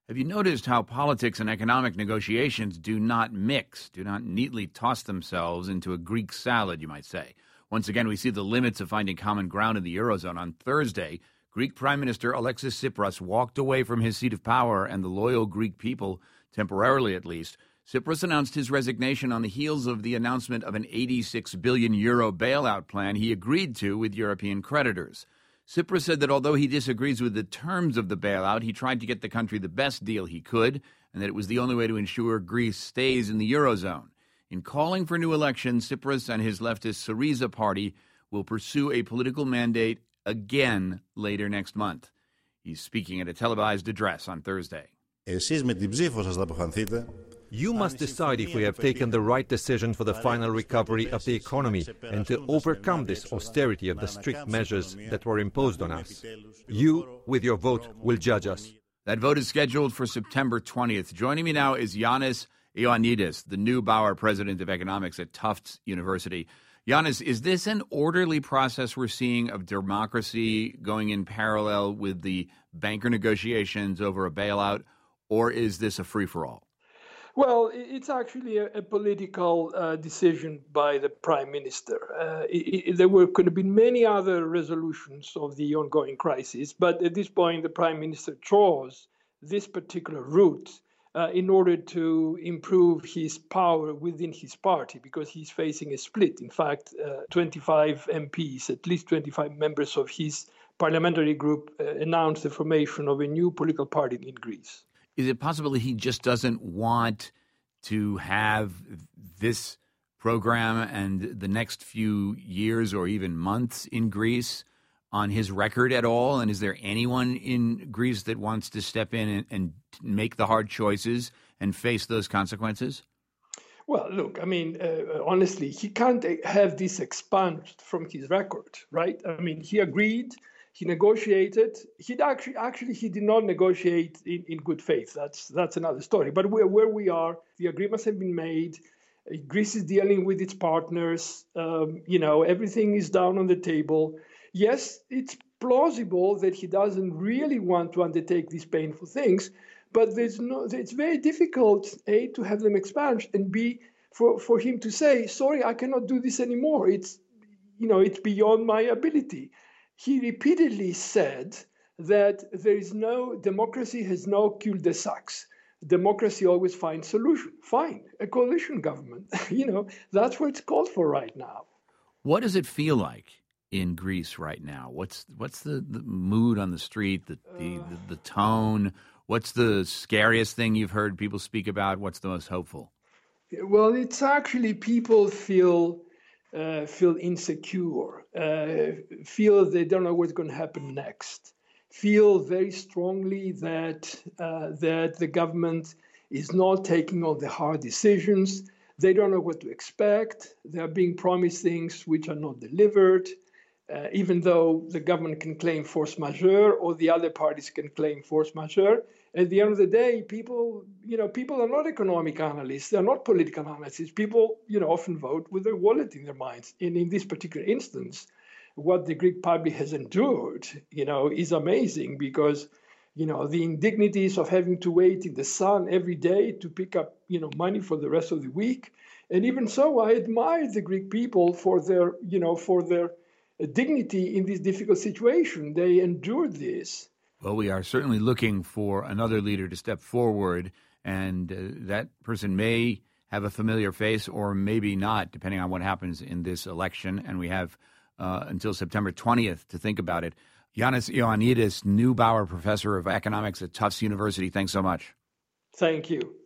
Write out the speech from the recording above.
Have you noticed how politics and economic negotiations do not mix, do not neatly toss themselves into a Greek salad, you might say? Once again, we see the limits of finding common ground in the Eurozone. On Thursday, Greek Prime Minister Alexis Tsipras walked away from his seat of power and the loyal Greek people, temporarily at least. Tsipras announced his resignation on the heels of the announcement of an 86 billion euro bailout plan he agreed to with European creditors. Tsipras said that although he disagrees with the terms of the bailout, he tried to get the country the best deal he could, and that it was the only way to ensure Greece stays in the Eurozone. In calling for new elections, Tsipras and his leftist Syriza party will pursue a political mandate again later next month. He's speaking at a televised address on Thursday. You must decide if we have taken the right decision for the final recovery of the economy and to overcome this austerity of the strict measures that were imposed on us. You, with your vote, will judge us. That vote is scheduled for September 20th. Joining me now is Yanis Ioannidis, the new Bauer President of Economics at Tufts University. Yanis, is this an orderly process we're seeing of democracy going in parallel with the banker negotiations over a bailout, or is this a free-for-all? Well, it's actually a political decision by the Prime Minister. There could have been many other resolutions of the ongoing crisis, but at this point, the Prime Minister chose this particular route in order to improve his power within his party, because he's facing a split. In fact, 25 MPs, at least 25 members of his parliamentary group, announced the formation of a new political party in Greece. Is it possible that he just doesn't want to have this program and the next few years or even months in Greece on his record at all? And is there anyone in Greece that wants to step in and make the hard choices and face those consequences? Well, look, I mean, honestly, he can't have this expunged from his record, right? I mean, he agreed. He negotiated. He did not negotiate in good faith. That's another story. But where we are, the agreements have been made. Greece is dealing with its partners. Everything is down on the table. Yes, it's plausible that he doesn't really want to undertake these painful things, but it's very difficult, A, to have them expunged, and B, for him to say, sorry, I cannot do this anymore. It's beyond my ability. He repeatedly said that democracy has no cul-de-sacs. Democracy always finds solution. Fine, a coalition government. That's what it's called for right now. What does it feel like in Greece right now? What's the mood on the street, the tone? What's the scariest thing you've heard people speak about? What's the most hopeful? Well, it's actually people feel insecure, feel they don't know what's going to happen next, feel very strongly that the government is not taking all the hard decisions. They don't know what to expect. They are being promised things which are not delivered, even though the government can claim force majeure or the other parties can claim force majeure. At the end of the day, people are not economic analysts. They're not political analysts. People, often vote with their wallet in their minds. And in this particular instance, what the Greek public has endured, is amazing because, the indignities of having to wait in the sun every day to pick up, money for the rest of the week. And even so, I admire the Greek people for their dignity in this difficult situation. They endured this. Well, we are certainly looking for another leader to step forward, and that person may have a familiar face or maybe not, depending on what happens in this election. And we have until September 20th to think about it. Yanis Ioannidis, new Bauer Professor of Economics at Tufts University, thanks so much. Thank you.